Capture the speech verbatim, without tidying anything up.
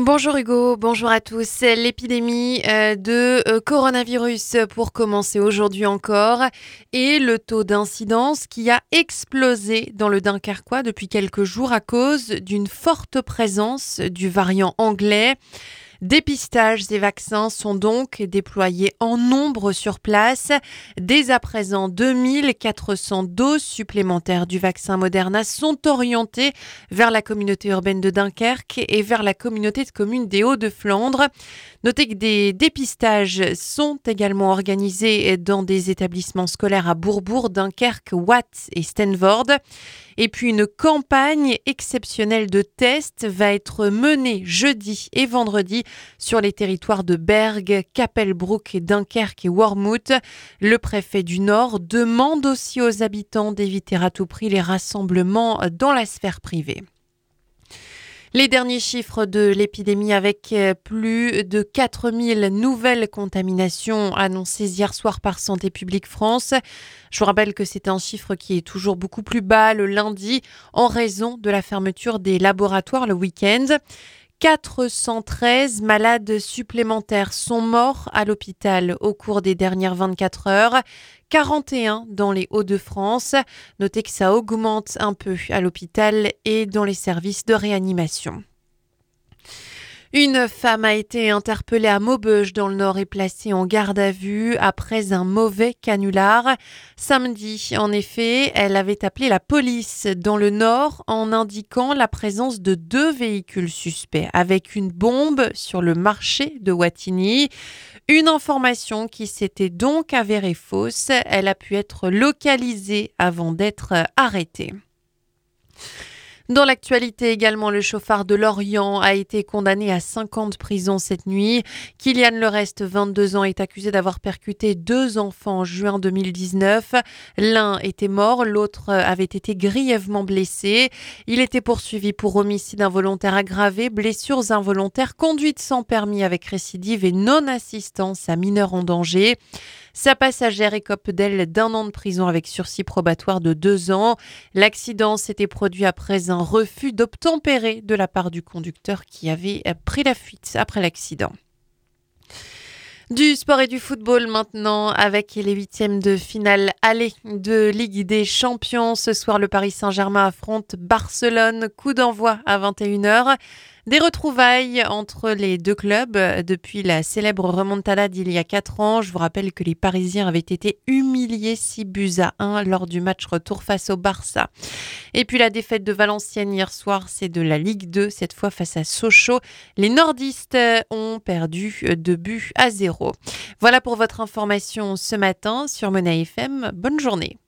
Bonjour Hugo, bonjour à tous. L'épidémie euh, de euh, coronavirus pour commencer aujourd'hui encore et le taux d'incidence qui a explosé dans le Dunkerquois depuis quelques jours à cause d'une forte présence du variant anglais. Dépistages et vaccins sont donc déployés en nombre sur place. Dès à présent, deux mille quatre cents doses supplémentaires du vaccin Moderna sont orientées vers la communauté urbaine de Dunkerque et vers la communauté de communes des Hauts-de-Flandre. Notez que des dépistages sont également organisés dans des établissements scolaires à Bourbourg, Dunkerque, Watt et Stenvoorde. Et puis une campagne exceptionnelle de tests va être menée jeudi et vendredi sur les territoires de Bergue, Capelbroek, Dunkerque et Wormhout. Le préfet du Nord demande aussi aux habitants d'éviter à tout prix les rassemblements dans la sphère privée. Les derniers chiffres de l'épidémie avec plus de quatre mille nouvelles contaminations annoncées hier soir par Santé publique France. Je vous rappelle que c'est un chiffre qui est toujours beaucoup plus bas le lundi en raison de la fermeture des laboratoires le week-end. quatre cent treize malades supplémentaires sont morts à l'hôpital au cours des dernières vingt-quatre heures, quarante et un dans les Hauts-de-France. Notez que ça augmente un peu à l'hôpital et dans les services de réanimation. Une femme a été interpellée à Maubeuge dans le Nord et placée en garde à vue après un mauvais canular. Samedi, en effet, elle avait appelé la police dans le Nord en indiquant la présence de deux véhicules suspects avec une bombe sur le marché de Wattignies. Une information qui s'était donc avérée fausse. Elle a pu être localisée avant d'être arrêtée. Dans l'actualité également, le chauffard de Lorient a été condamné à cinq ans de prison cette nuit. Kylian Lerest, vingt-deux ans, est accusé d'avoir percuté deux enfants en juin deux mille dix-neuf. L'un était mort, l'autre avait été grièvement blessé. Il était poursuivi pour homicide involontaire aggravé, blessures involontaires, conduite sans permis avec récidive et non-assistance à mineur en danger. Sa passagère écope d'elle d'un an de prison avec sursis probatoire de deux ans. L'accident s'était produit après un refus d'obtempérer de la part du conducteur qui avait pris la fuite après l'accident. Du sport et du football maintenant avec les huitièmes de finale aller de Ligue des Champions. Ce soir, le Paris Saint-Germain affronte Barcelone. Coup d'envoi à vingt et une heures. Des retrouvailles entre les deux clubs depuis la célèbre remontada d'il y a quatre ans. Je vous rappelle que les Parisiens avaient été humiliés six buts à un lors du match retour face au Barça. Et puis la défaite de Valenciennes hier soir, c'est de la Ligue deux, cette fois face à Sochaux. Les nordistes ont perdu deux buts à zéro. Voilà pour votre information ce matin sur Mona F M. Bonne journée.